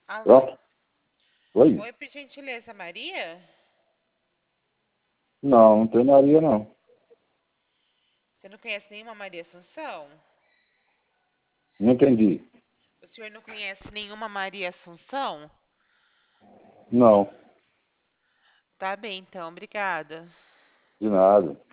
Alô? Pronto? Oi? Oi, por gentileza, Maria? Não, não tem Maria, não. Você não conhece nenhuma Maria Assunção? Não entendi. O senhor não conhece nenhuma Maria Assunção? Não, Tá bem, então, obrigada. de nada.